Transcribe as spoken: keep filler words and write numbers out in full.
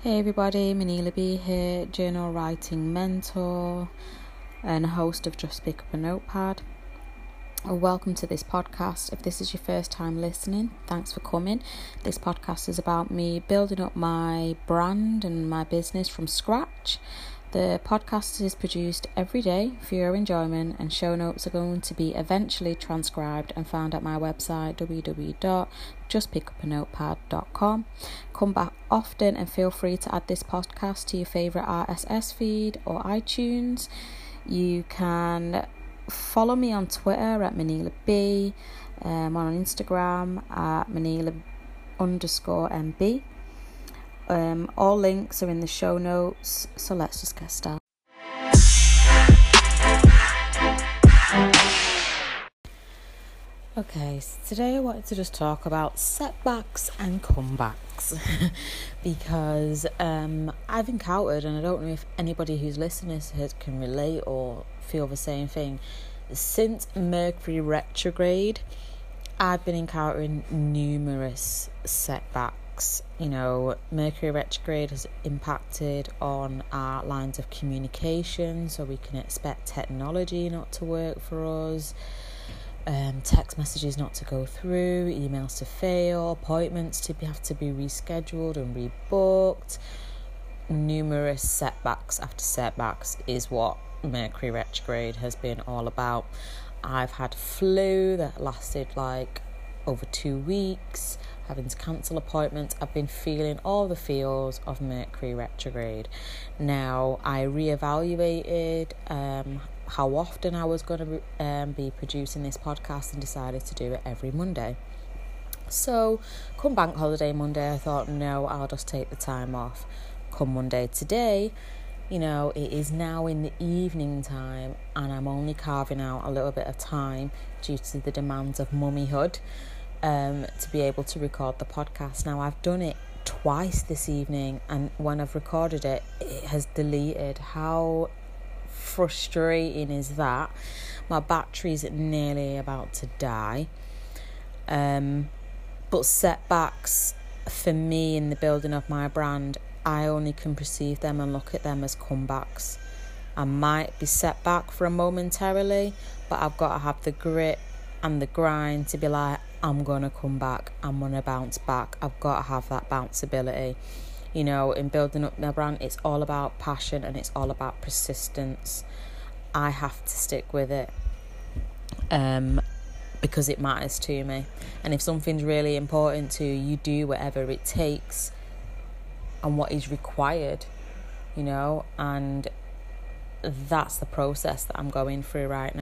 Hey everybody, Manila B here, journal writing mentor and host of Just Pick Up a Notepad. Welcome to this podcast. If this is your first time listening, thanks for coming. This podcast is about me building up my brand and my business from scratch. The podcast is produced every day for your enjoyment, and show notes are going to be eventually transcribed and found at my website w w w dot just pick up a notepad dot com. Come back often and feel free to add this podcast to your favourite R S S feed or iTunes. You can follow me on Twitter at Manila B, um, on Instagram at Manila underscore M B. Um, all links are in the show notes, so let's just get started. Okay, so today I wanted to just talk about setbacks and comebacks because um, I've encountered, and I don't know if anybody who's listening to this can relate or feel the same thing, since Mercury retrograde, I've been encountering numerous setbacks. You know, Mercury retrograde has impacted on our lines of communication, so we can expect technology not to work for us, um, text messages not to go through, emails to fail, appointments to be, have to be rescheduled and rebooked. Numerous setbacks after setbacks is what Mercury retrograde has been all about. I've had flu that lasted like over two weeks, having to cancel appointments. I've been feeling all the feels of Mercury retrograde. Now, I reevaluated um, how often I was going to um, be producing this podcast and decided to do it every Monday. So, come bank holiday Monday, I thought, no, I'll just take the time off. Come Monday today, you know, it is now in the evening time and I'm only carving out a little bit of time due to the demands of mummyhood um, to be able to record the podcast. Now, I've done it twice this evening, and when I've recorded it, it has deleted. How frustrating is that? My battery's nearly about to die. Um, but setbacks for me in the building of my brand, I only can perceive them and look at them as comebacks. I might be set back for a momentarily, but I've got to have the grit and the grind to be like, I'm going to come back, I'm going to bounce back. I've got to have that bounceability. You know, in building up my brand, it's all about passion and it's all about persistence. I have to stick with it um, because it matters to me. And if something's really important to you, you do whatever it takes and what is required, you know, and that's the process that I'm going through right now.